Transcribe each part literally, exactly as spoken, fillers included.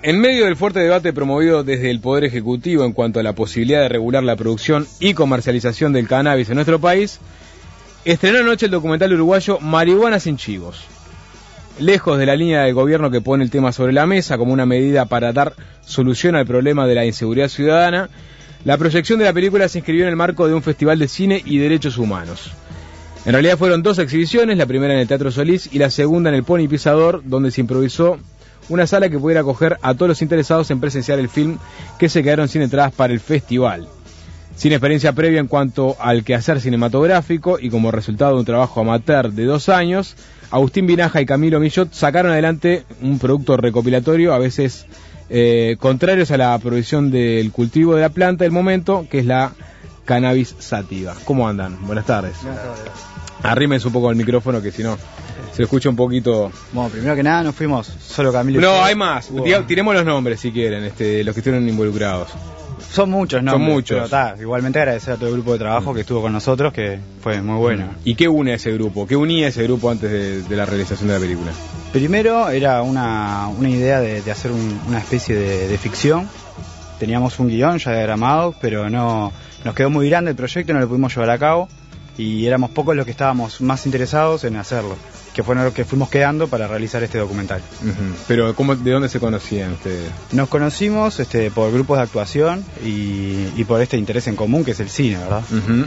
En medio del fuerte debate promovido desde el Poder Ejecutivo en cuanto a la posibilidad de regular la producción y comercialización del cannabis en nuestro país, estrenó anoche el documental uruguayo Marihuana sin chivos. Lejos de la línea del gobierno que pone el tema sobre la mesa como una medida para dar solución al problema de la inseguridad ciudadana, la proyección de la película se inscribió en el marco de un festival de cine y derechos humanos. En realidad fueron dos exhibiciones, la primera en el Teatro Solís y la segunda en el Pony Pisador, donde se improvisó una sala que pudiera acoger a todos los interesados en presenciar el film, que se quedaron sin entradas para el festival. Sin experiencia previa en cuanto al quehacer cinematográfico y como resultado de un trabajo amateur de dos años, Agustín Vinaja y Camilo Millot sacaron adelante un producto recopilatorio, a veces eh, contrarios a la provisión del cultivo de la planta del momento, que es la cannabis sativa. ¿Cómo andan? Buenas tardes. Buenas tardes. Arrímense un poco al micrófono, que si no se escucha un poquito. Bueno, primero que nada nos fuimos solo Camilo y No, yo. hay más. Wow. Tiremos los nombres si quieren, este, los que estuvieron involucrados. Son muchos nombres. Son muchos. Pero ta, igualmente agradecer a todo el grupo de trabajo que estuvo con nosotros, que fue muy bueno. ¿Y qué une a ese grupo? ¿Qué unía a ese grupo antes de, de la realización de la película? Primero era una, una idea de, de hacer un, una especie de, de ficción. Teníamos un guión ya diagramado, pero no nos quedó muy grande el proyecto y no lo pudimos llevar a cabo. Y éramos pocos los que estábamos más interesados en hacerlo, que fueron los que fuimos quedando para realizar este documental. Uh-huh. Pero ¿cómo, ¿de dónde se conocían ustedes? Nos conocimos este, por grupos de actuación y, y por este interés en común que es el cine, ¿verdad? Uh-huh.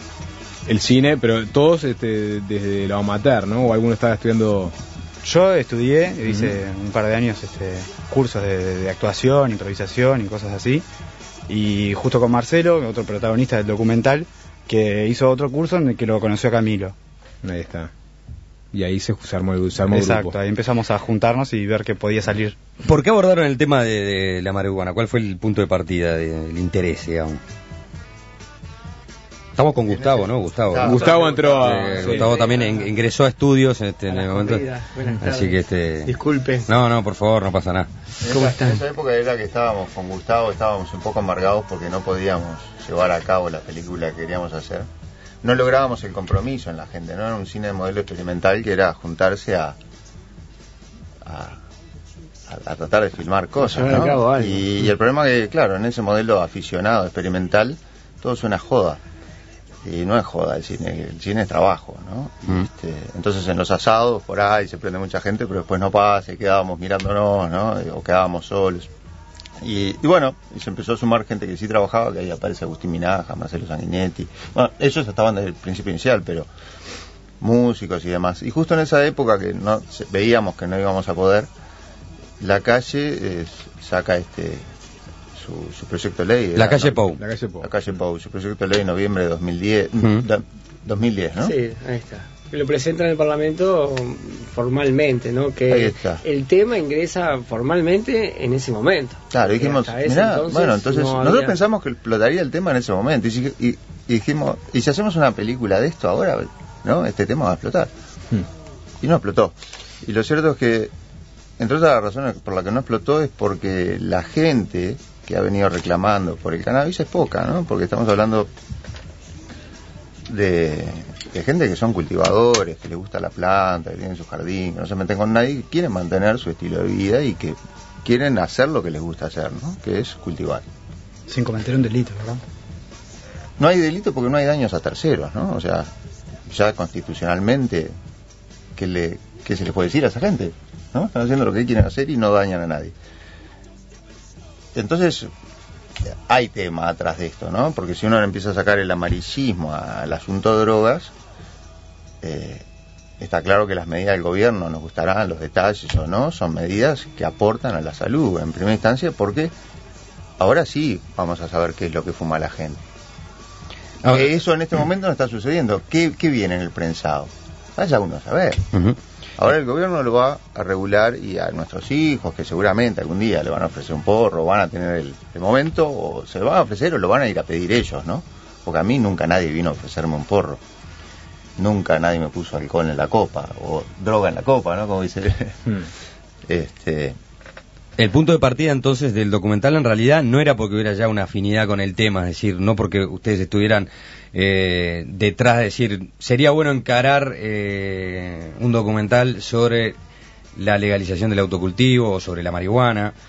El cine, pero todos este, desde lo amateur, ¿no? ¿O alguno estaba estudiando? Yo estudié, uh-huh. hice un par de años este, cursos de, de actuación, improvisación y cosas así. Y justo con Marcelo, otro protagonista del documental, que hizo otro curso en el que lo conoció a Camilo. Ahí está. Y ahí se, se armó el, se armó el Exacto, grupo. Ahí empezamos a juntarnos y ver qué podía salir. ¿Por qué abordaron el tema de, de la marihuana? ¿Cuál fue el punto de partida del interés, digamos? Estamos con Gustavo, ¿no? Gustavo. Gustavo, Gustavo entró a... Eh, sí. Gustavo también en, ingresó a estudios este, en el momento. Así que este... Disculpe. No, no, por favor, no pasa nada. ¿Cómo están? En esa época era que estábamos con Gustavo, estábamos un poco amargados porque no podíamos llevar a cabo la película que queríamos hacer. No lográbamos el compromiso en la gente, no era un cine de modelo experimental que era juntarse a a, a, a tratar de filmar cosas, ¿no? Cabo, y, y el problema es que, claro, en ese modelo aficionado, experimental, todo suena joda. Y no es joda el cine, el cine es trabajo, ¿no? Mm. Este, entonces en los asados por ahí se prende mucha gente, pero después no pasa y quedábamos mirándonos, ¿no? O quedábamos solos. Y, y bueno, y se empezó a sumar gente que sí trabajaba, que ahí aparece Agustín Vinaja, Marcelo Sanguinetti. Bueno, ellos estaban desde el principio inicial, pero músicos y demás. Y justo en esa época que no veíamos que no íbamos a poder, La Calle eh, saca este su, su proyecto de ley. La era, Calle ¿no? Pou. La Calle Pou. La Calle Pou, su proyecto de ley en noviembre de dos mil diez. Uh-huh. da, dos mil diez, ¿no? Sí, ahí está. Lo presenta en el Parlamento formalmente, ¿no? Que el tema ingresa formalmente en ese momento. Claro, dijimos, mirá, entonces, bueno, entonces no nosotros había... pensamos que explotaría el tema en ese momento y, y, y dijimos, ¿y si hacemos una película de esto ahora? ¿No? Este tema va a explotar. Hmm. Y no explotó. Y lo cierto es que, entre otras razones por las que no explotó, es porque la gente que ha venido reclamando por el cannabis es poca, ¿no? Porque estamos hablando de... de gente que son cultivadores, que les gusta la planta, que tienen su jardín, que no se meten con nadie, que quieren mantener su estilo de vida y que quieren hacer lo que les gusta hacer, ¿no? Que es cultivar. Sin cometer un delito, ¿verdad? No hay delito porque no hay daños a terceros, ¿no? O sea, ya constitucionalmente, ¿qué, le, qué se les puede decir a esa gente? ¿No? Están haciendo lo que quieren hacer y no dañan a nadie. Entonces... hay tema atrás de esto, ¿no? Porque si uno empieza a sacar el amarillismo al asunto de drogas, eh, está claro que las medidas del gobierno, nos gustarán los detalles o no, son medidas que aportan a la salud, en primera instancia, porque ahora sí vamos a saber qué es lo que fuma la gente. Ahora, eh, eso en este momento no está sucediendo. ¿Qué, qué viene en el prensado? Vaya uno a saber. Uh-huh. Ahora el gobierno lo va a regular y a nuestros hijos, que seguramente algún día le van a ofrecer un porro, van a tener el, el momento, o se lo van a ofrecer o lo van a ir a pedir ellos, ¿no? Porque a mí nunca nadie vino a ofrecerme un porro. Nunca nadie me puso alcohol en la copa, o droga en la copa, ¿no? Como dice. Hmm. este... El punto de partida entonces del documental en realidad no era porque hubiera ya una afinidad con el tema, es decir, no porque ustedes estuvieran eh, detrás de decir, sería bueno encarar eh, un documental sobre la legalización del autocultivo o sobre la marihuana,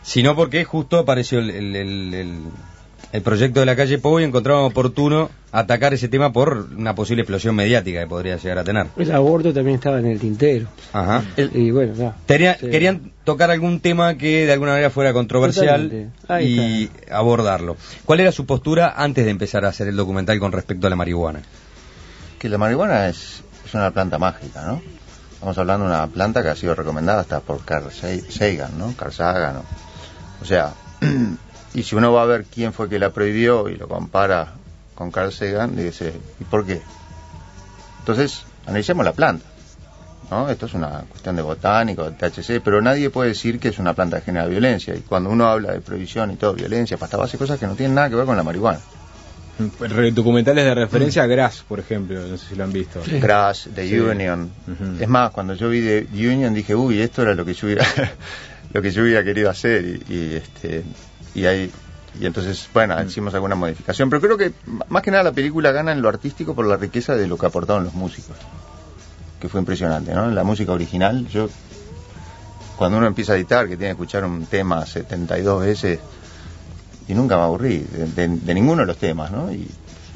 sino porque justo apareció el, el, el, el, el proyecto de la calle Pou y encontraron oportuno atacar ese tema por una posible explosión mediática que podría llegar a tener. El aborto también estaba en el tintero. Ajá. El, y bueno, ya. Tenía, Sí. Querían tocar algún tema que de alguna manera fuera controversial y está. abordarlo. ¿Cuál era su postura antes de empezar a hacer el documental con respecto a la marihuana? Que la marihuana es, es una planta mágica, ¿no? Estamos hablando de una planta que ha sido recomendada hasta por Carl Sagan, ¿no? Carl Sagan, ¿no? O sea, y si uno va a ver quién fue que la prohibió y lo compara con Carl Sagan, dice, ¿y por qué? Entonces, analicemos la planta, ¿no? Esto es una cuestión de botánico, de T H C, pero nadie puede decir que es una planta que genera violencia. Y cuando uno habla de prohibición y todo, violencia, pasta base, cosas que no tienen nada que ver con la marihuana. Documentales de referencia a Grass, por ejemplo, no sé si lo han visto. Sí. Grass, The sí. Union. Uh-huh. Es más, cuando yo vi The Union dije, uy, esto era lo que yo hubiera, lo que yo hubiera querido hacer. Y, y este y ahí y entonces, bueno, uh-huh. hicimos alguna modificación. Pero creo que más que nada la película gana en lo artístico por la riqueza de lo que aportaron los músicos. Que fue impresionante, ¿no? La música original, yo cuando uno empieza a editar, que tiene que escuchar un tema setenta y dos veces, y nunca me aburrí de, de, de ninguno de los temas, ¿no? Y,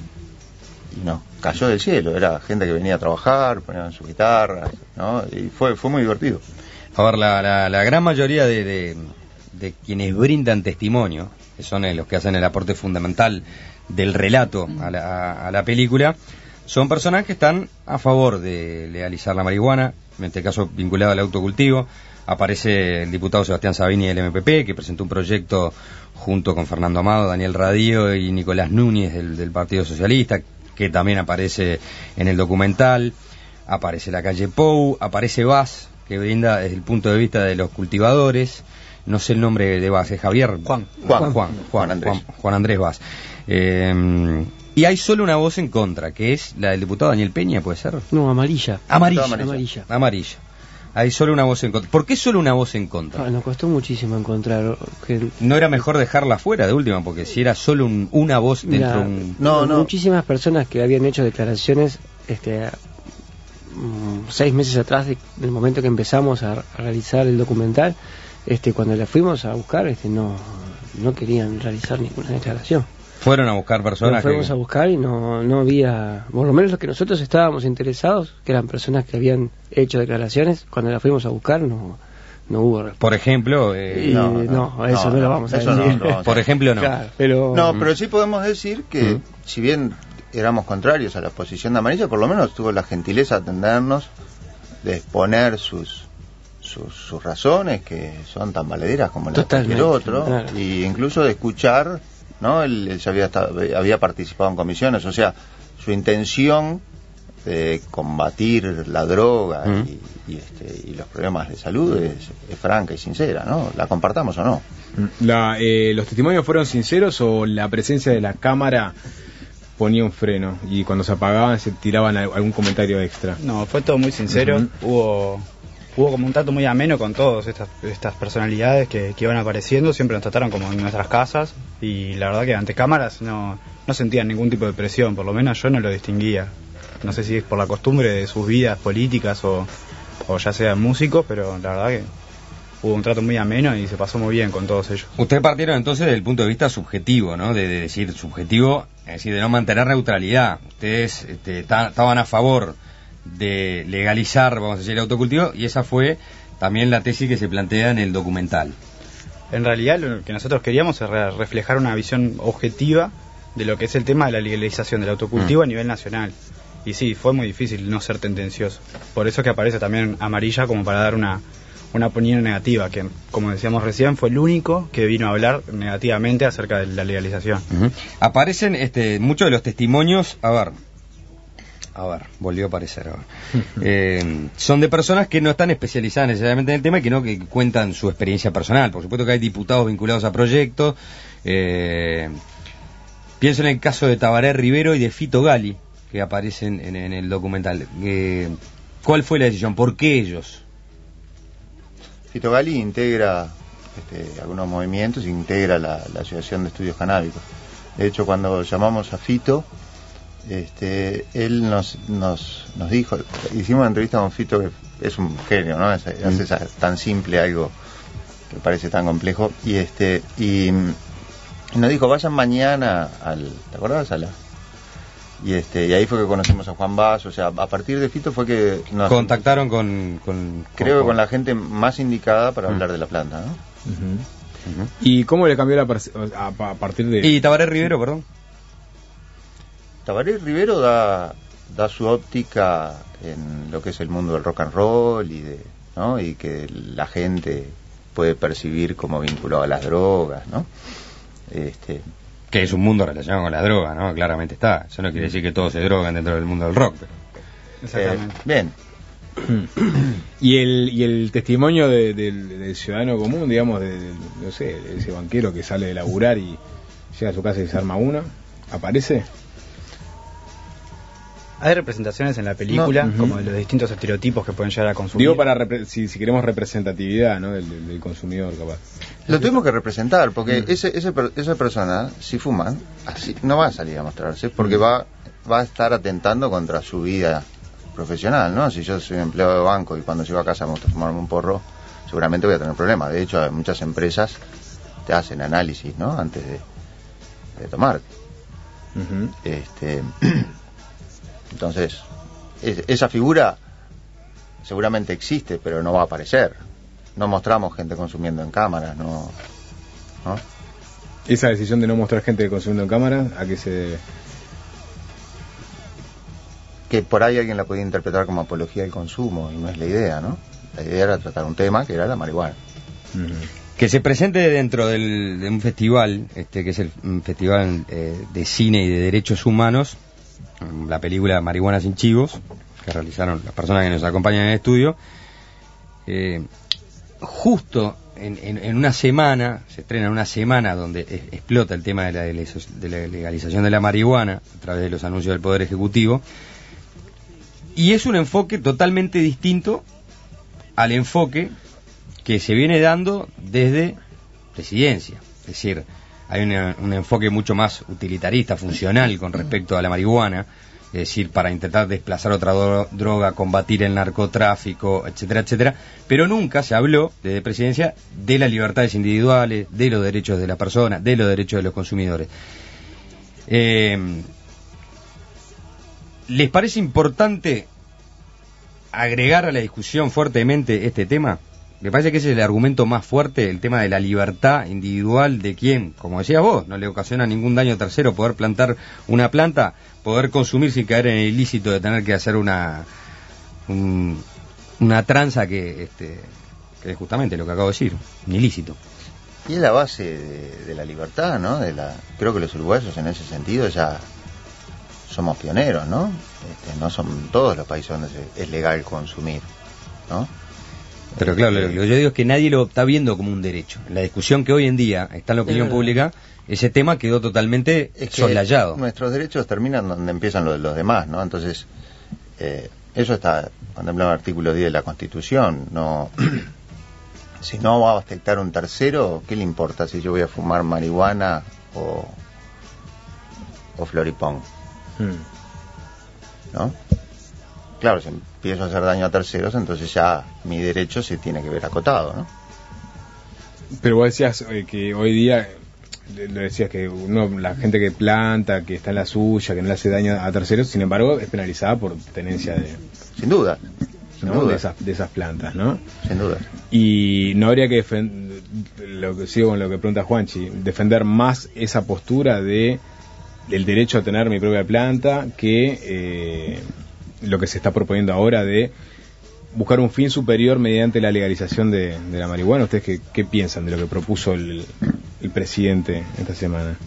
y no, cayó del cielo, era gente que venía a trabajar, ponían su guitarra, ¿no? Y fue fue muy divertido. A ver, la, la, la gran mayoría de, de, de quienes brindan testimonio, que son los que hacen el aporte fundamental del relato a la, a, a la película, son personas que están a favor de legalizar la marihuana, en este caso vinculado al autocultivo. Aparece el diputado Sebastián Sabini del M P P, que presentó un proyecto junto con Fernando Amado, Daniel Radío y Nicolás Núñez del, del Partido Socialista, que también aparece en el documental. Aparece la calle Pou, aparece Vaz, que brinda desde el punto de vista de los cultivadores. No sé el nombre de Vaz, es Javier. Juan. Juan, Juan, Juan, Juan Andrés, Juan, Juan Andrés Vaz. Eh, y hay solo una voz en contra, que es la del diputado Daniel Peña, ¿puede ser? No, amarilla. Amarilla. Amarilla. Amarilla. Amarilla. Hay solo una voz en contra. ¿Por qué solo una voz en contra? Ah, nos costó muchísimo encontrar. Que... ¿No era mejor dejarla fuera de última? Porque si era solo un, una voz dentro de un... No, no. Muchísimas personas que habían hecho declaraciones este, um, seis meses atrás de, del momento que empezamos a, a realizar el documental, este, cuando la fuimos a buscar, este, no, no querían realizar ninguna declaración. Fueron a buscar personas. Nos fuimos que... a buscar y no, no había, por lo menos los que nosotros estábamos interesados, que eran personas que habían hecho declaraciones, cuando la fuimos a buscar no, no hubo respuesta. Por ejemplo, eh, y, no, no, no, eso no, no lo vamos a eso decir. no, no vamos a por ejemplo, no. Claro, pero, No, pero sí podemos decir que, Mm. si bien éramos contrarios a la posición de Amarilla, por lo menos tuvo la gentileza de atendernos, de exponer sus sus, sus razones, que son tan valederas como las de cualquier otro, claro. y incluso de escuchar, ¿no? Él, él ya había, estado, había participado en comisiones, o sea, su intención de combatir la droga Mm. y, y, este, y los problemas de salud es, es franca y sincera, ¿no? La compartamos o no. La, eh, ¿Los testimonios fueron sinceros o la presencia de la cámara ponía un freno y cuando se apagaban se tiraban algún comentario extra? No, fue todo muy sincero. Uh-huh. Hubo hubo como un trato muy ameno con todas estas, estas personalidades que, que iban apareciendo. Siempre nos trataron como en nuestras casas y la verdad que ante cámaras no, no sentían ningún tipo de presión, por lo menos yo no lo distinguía. No sé si es por la costumbre de sus vidas políticas o, o ya sean músicos, pero la verdad que hubo un trato muy ameno y se pasó muy bien con todos ellos. Ustedes partieron entonces desde el punto de vista subjetivo, ¿no? De, de decir subjetivo, es decir, de no mantener neutralidad. Ustedes este, estaban a favor de legalizar, vamos a decir, el autocultivo, y esa fue también la tesis que se plantea en el documental. En realidad lo que nosotros queríamos es re- reflejar una visión objetiva de lo que es el tema de la legalización del autocultivo Mm. a nivel nacional. Y sí, fue muy difícil no ser tendencioso. Por eso es que aparece también Amarilla como para dar una, una opinión negativa, que como decíamos recién fue el único que vino a hablar negativamente acerca de la legalización. Uh-huh. Aparecen este, muchos de los testimonios, a ver, a ver, volvió a aparecer, a ver. eh, son de personas que no están especializadas necesariamente en el tema y que no que cuentan su experiencia personal. Por supuesto que hay diputados vinculados a proyectos. Eh, pienso en el caso de Tabaré Rivero y de Fito Gali, que aparecen en, en el documental. Eh, ¿Cuál fue la decisión? ¿Por qué ellos? Fito Gali integra este, algunos movimientos, integra la, la Asociación de Estudios Canábicos. De hecho, cuando llamamos a Fito, este, él nos, nos, nos dijo, hicimos una entrevista con Fito, que es un genio, ¿no? Es, hace esa- tan simple algo que parece tan complejo, y este y, y nos dijo, vayan mañana al, ¿te acordás, Ala? Y este y ahí fue que conocimos a Juan Bass, o sea, a partir de Fito fue que nos contactaron con, con creo con, que con la gente más indicada para mm. hablar de la planta, ¿no? Uh-huh. Uh-huh. ¿Y cómo le cambió la a, a partir de y Tabaré Rivero, perdón? Tabaré Rivero da da su óptica en lo que es el mundo del rock and roll y de, ¿no? Y que la gente puede percibir como vinculado a las drogas, ¿no? Este que es un mundo relacionado con la droga, ¿no? Claramente está. Eso no quiere decir que todos se drogan dentro del mundo del rock. Pero... Exactamente. Eh, bien. Y el y el testimonio de, de, del ciudadano común, digamos, de, de, no sé, de ese banquero que sale de laburar y llega a su casa y se arma una, ¿aparece? Hay representaciones en la película, no. uh-huh. como de los distintos estereotipos que pueden llegar a consumir. Digo, para repre- si, si queremos representatividad, ¿no? del, del, del consumidor, capaz. Lo tuvimos que representar, porque mm. ese, ese, esa persona, si fuman, así no va a salir a mostrarse, porque mm. va, va a estar atentando contra su vida profesional, ¿no? Si yo soy empleado de banco y cuando llego a casa me gusta fumarme un porro, seguramente voy a tener problemas. De hecho, muchas empresas te hacen análisis, ¿no? Antes de, de tomar. Uh-huh. Este... Entonces, es, esa figura seguramente existe, pero no va a aparecer. No mostramos gente consumiendo en cámaras, no, ¿no? ¿Esa decisión de no mostrar gente consumiendo en cámaras, a qué se debe? Que por ahí alguien la podía interpretar como apología del consumo, y no es la idea, ¿no? La idea era tratar un tema que era la marihuana. Uh-huh. Que se presente dentro del, de un festival, este que es el un festival eh, de cine y de derechos humanos, la película Marihuana sin chivos, que realizaron las personas que nos acompañan en el estudio, eh, justo en, en, en una semana, se estrena en una semana donde es, explota el tema de la, de la legalización de la marihuana a través de los anuncios del Poder Ejecutivo, y es un enfoque totalmente distinto al enfoque que se viene dando desde Presidencia, es decir, hay una, un enfoque mucho más utilitarista, funcional con respecto a la marihuana, es decir, para intentar desplazar otra do- droga, combatir el narcotráfico, etcétera, etcétera, pero nunca se habló desde Presidencia de las libertades individuales, de los derechos de la persona, de los derechos de los consumidores. Eh, ¿Les parece importante agregar a la discusión fuertemente este tema? Me parece que ese es el argumento más fuerte, el tema de la libertad individual de quien, como decías vos, no le ocasiona ningún daño a tercero poder plantar una planta, poder consumir sin caer en el ilícito de tener que hacer una un, una tranza que, este, que es justamente lo que acabo de decir, un ilícito. Y es la base de, de la libertad, ¿no? De la, creo que los uruguayos en ese sentido ya somos pioneros, ¿no? Este, no son todos los países donde se, es legal consumir, ¿no? Pero claro, lo que yo digo es que nadie lo está viendo como un derecho. En la discusión que hoy en día está en la opinión pública, ese tema quedó totalmente es soslayado. Nuestros derechos terminan donde empiezan los de los demás, ¿no? Entonces, eh, eso está contemplado en el artículo diez de la Constitución. No, si no va a afectar a un tercero, ¿qué le importa si yo voy a fumar marihuana o, o floripón? Hmm. ¿No? Claro, si empiezo a hacer daño a terceros, entonces ya mi derecho se tiene que ver acotado, ¿no? Pero vos decías eh, que hoy día, lo decías que uno, la gente que planta, que está en la suya, que no le hace daño a terceros, sin embargo, es penalizada por tenencia de... Sin duda. Sin ¿no? duda. De, esas, de esas plantas, ¿no? Sin duda. Y no habría que defender, lo que sigo con lo que pregunta Juanchi, defender más esa postura de del derecho a tener mi propia planta que... Eh, lo que se está proponiendo ahora de buscar un fin superior mediante la legalización de, de la marihuana. ¿Ustedes qué, qué piensan de lo que propuso el, el presidente esta semana?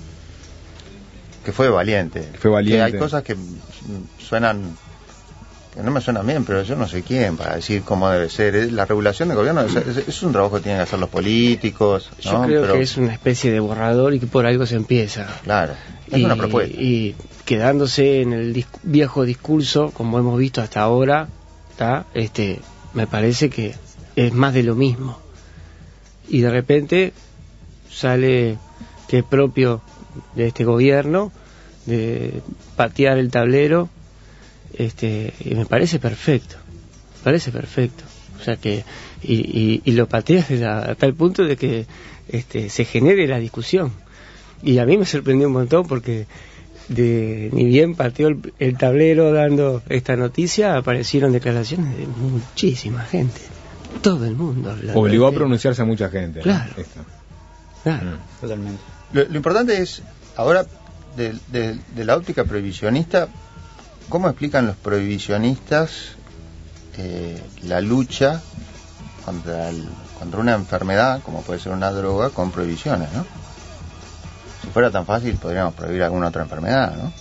Que fue valiente. Que fue valiente. Que hay cosas que suenan, que no me suenan bien, pero yo no sé quién para decir cómo debe ser. La regulación de gobierno es, es, es un trabajo que tienen que hacer los políticos, ¿no? Yo creo pero... que es una especie de borrador y que por algo se empieza. Claro, es y, una propuesta. Y quedándose en el dis- viejo discurso, como hemos visto hasta ahora, ¿tá? Este, me parece que es más de lo mismo. Y de repente sale que es propio de este gobierno de patear el tablero, este, y me parece perfecto, me parece perfecto. O sea que, y, y, y lo pateas a, a tal punto de que este, se genere la discusión. Y a mí me sorprendió un montón porque de ni bien partió el, el tablero dando esta noticia, aparecieron declaraciones de muchísima gente. Todo el mundo hablando. Obligó a pronunciarse a mucha gente. Claro. ¿no? Esto. Claro. Mm. Totalmente. Lo, lo importante es, ahora, de, de, de la óptica prohibicionista, ¿cómo explican los prohibicionistas eh, la lucha contra, el, contra una enfermedad, como puede ser una droga, con prohibiciones, ¿no? Si fuera tan fácil, podríamos prohibir alguna otra enfermedad, ¿no?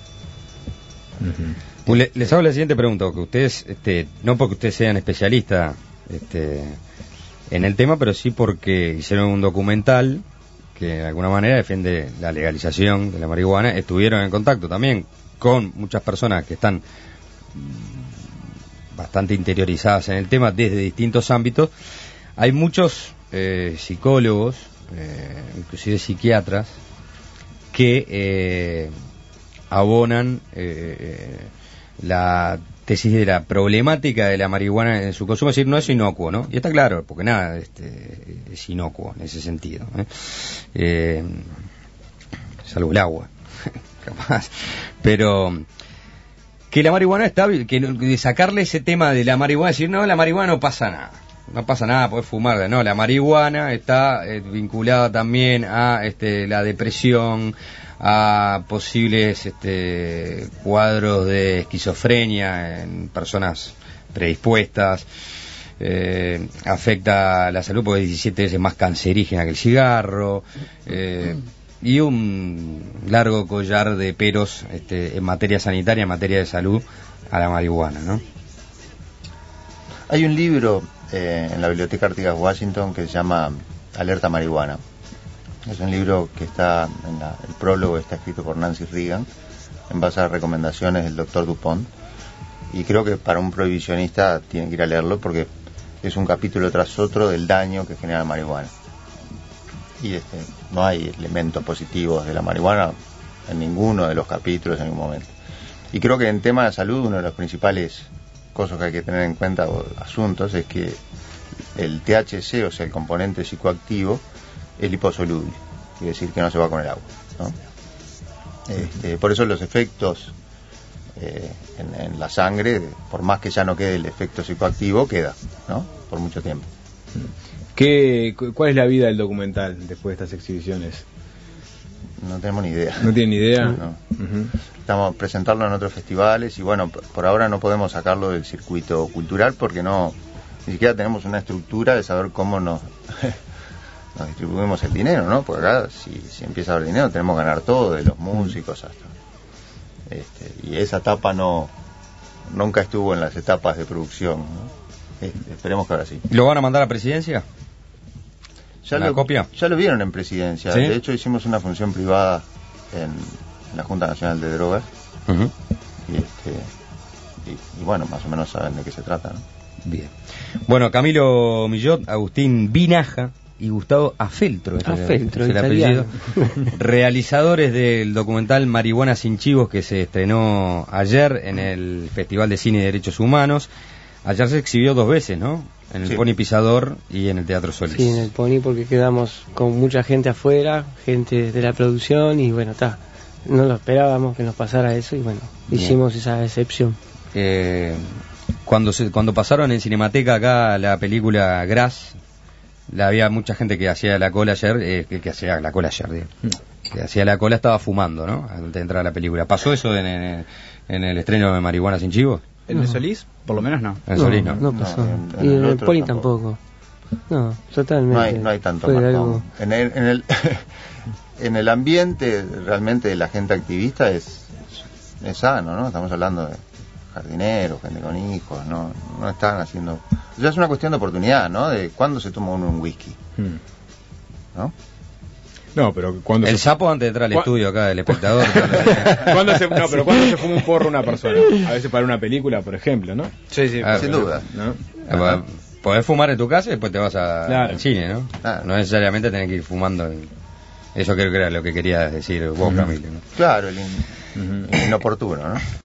Uh-huh. Le, les hago la siguiente pregunta, que ustedes, este, no porque ustedes sean especialistas este, en el tema, pero sí porque hicieron un documental que de alguna manera defiende la legalización de la marihuana, estuvieron en contacto también con muchas personas que están bastante interiorizadas en el tema desde distintos ámbitos. Hay muchos eh, psicólogos, eh, inclusive psiquiatras, que eh, abonan eh, la tesis de la problemática de la marihuana en su consumo, es decir, no es inocuo, ¿no? Y está claro, porque nada este, es inocuo en ese sentido, ¿eh? Eh, salvo el agua, capaz. Pero que la marihuana está, que de sacarle ese tema de la marihuana, decir, no, la marihuana no pasa nada. No pasa nada, podés fumarla. No, la marihuana está eh, vinculada también a este, la depresión, a posibles este, cuadros de esquizofrenia en personas predispuestas. Eh, afecta la salud porque es diecisiete veces más cancerígena que el cigarro. Eh, y un largo collar de peros este, en materia sanitaria, en materia de salud, a la marihuana, ¿no? Hay un libro eh, en la Biblioteca Artigas Washington que se llama Alerta Marihuana. Es un libro que está, en la, el prólogo está escrito por Nancy Reagan, en base a recomendaciones del doctor Dupont. Y creo que para un prohibicionista tiene que ir a leerlo porque es un capítulo tras otro del daño que genera la marihuana. Y este, no hay elementos positivos de la marihuana en ninguno de los capítulos en ningún momento. Y creo que en tema de salud uno de los principales cosas que hay que tener en cuenta o asuntos es que el T H C, o sea el componente psicoactivo, es liposoluble, quiere decir que no se va con el agua, ¿no? Este, por eso los efectos eh, en, en la sangre, por más que ya no quede el efecto psicoactivo, queda, ¿no? Por mucho tiempo. ¿Qué, ¿Cuál es la vida del documental después de estas exhibiciones? No tenemos ni idea. ¿No tienen ni idea? No. Uh-huh. Estamos presentarlo en otros festivales y bueno, por ahora no podemos sacarlo del circuito cultural porque no, ni siquiera tenemos una estructura de saber cómo nos, nos distribuimos el dinero, ¿no? Porque acá si, si empieza a haber dinero tenemos que ganar todo, de los músicos hasta... Este, y esa etapa no nunca estuvo en las etapas de producción, ¿no? Este, esperemos que ahora sí. ¿Lo van a mandar a presidencia? Ya ¿Una lo, copia? Ya lo vieron en presidencia. ¿Sí? De hecho hicimos una función privada en, en la Junta Nacional de Drogas. Uh-huh. Y, este, y, y bueno, más o menos saben de qué se trata, ¿no? Bien. Bueno, Camilo Millot, Agustín Vinaja y Gustavo Afeltro, es Afeltro, el, es el apellido, realizadores del documental Marihuana sin Chivos, que se estrenó ayer en el Festival de Cine y Derechos Humanos. Ayer se exhibió dos veces, ¿no? En el Sí. Pony Pisador y en el Teatro Solís. Sí, en el Pony, porque quedamos con mucha gente afuera, gente de la producción, y bueno, está. No lo esperábamos que nos pasara eso, y bueno, Bien. hicimos esa excepción. Eh, cuando se, cuando pasaron en Cinemateca acá la película Grass, la, había mucha gente que hacía la cola ayer, eh, que, que hacía la cola ayer, digo, que hacía la cola, estaba fumando, ¿no? Antes de entrar a la película. ¿Pasó eso en, en, en el estreno de Marihuana sin Chivos? ¿En el Solís? Por lo menos no. En Solís no. No pasó. No, en- en y el en el otro Pony tampoco. tampoco. No, totalmente. No hay, no hay tanto Fue marcón. algo- En el, en el en el ambiente realmente de la gente activista es, es sano, ¿no? Estamos hablando de jardineros, gente con hijos, no, no están haciendo... O sea, es una cuestión de oportunidad, ¿no? De cuándo se toma uno un whisky, Hmm. ¿no? No, pero cuando El se... sapo antes de entrar al ¿Cuá- estudio acá del espectador. ¿Cuándo se... No, pero cuando se fuma un porro una persona, a veces para una película, por ejemplo, ¿no? Sí, sí. Ah, Sin pero- duda. ¿No? Ajá. Podés fumar en tu casa y después te vas a, Claro. al cine, ¿no? Claro. No necesariamente tenés que ir fumando. el- Eso creo que era lo que querías decir vos, Ujú. Camilo, ¿no? Claro, el, in- Ujú. el inoportuno, ¿no?